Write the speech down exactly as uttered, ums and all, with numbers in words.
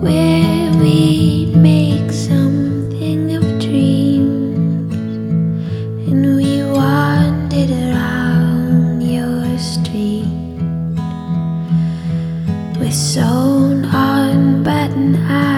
where we'd make something of dreams, and we wandered around your street with sewn on button eyes.